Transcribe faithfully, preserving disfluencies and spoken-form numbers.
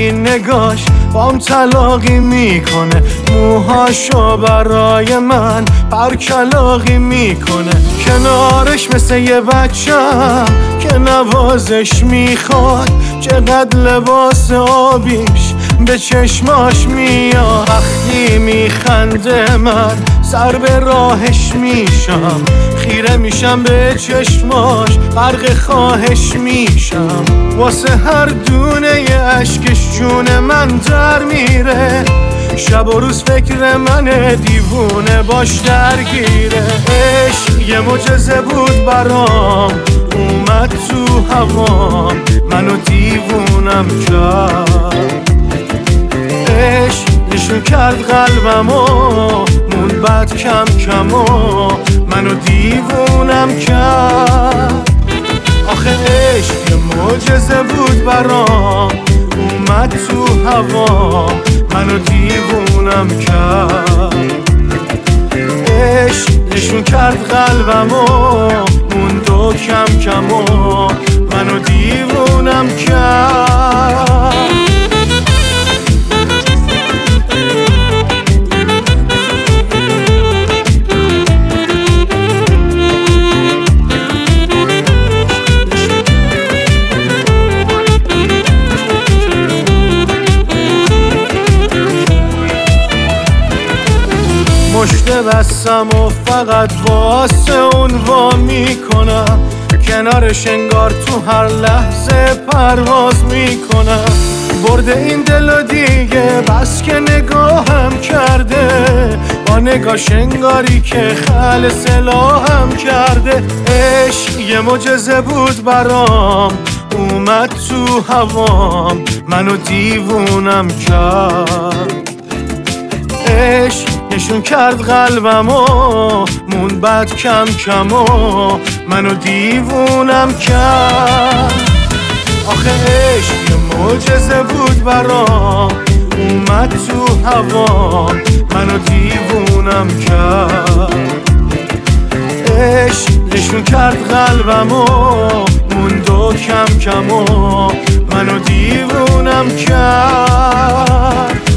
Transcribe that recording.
این نگاش بام تلاقی میکنه، موهاشو برای من برکلاقی میکنه. کنارش مثل یه بچم که نوازش میخواد، چقدر لباس آبیش به چشماش میاد. وقتی میخنده من سر به راهش میشم، خیره میشم به چشماش غرق خواهش میشم. واسه هر دونه ی اشکش جون من در میره، شب و روز فکر منه، دیوونه باش درگیره. عشق یه معجزه بود برام، اومد تو هوام منو دیوونم کرد. عشق نشون کرد قلبمو، مون بد کم کمو منو دیوونم کرد. آخه عشق یه معجزه بود برام، اومد تو هوا منو دیوونم کرد. عشق نشون کرد قلبمو، موند و کم کمو منو دیوونم کرد. مشته بستم و فقط واسه اون وا میکنم، کنارش انگار تو هر لحظه پرواز میکنم. برده این دل و دیگه بس که نگاهم کرده، با نگاش انگاری که خل سلاحم کرده. عشق یه معجزه بود برام، اومد تو هوام منو دیوونم کرد. عشق نشون کرد قلبمو، مون بد کم کمو منو دیوونم کرد. آخه عشق یه معجزه بود برام، اومد تو هوا منو دیوونم کرد. عشق نشون کرد قلبمو، موند و کم کمو منو دیوونم کرد.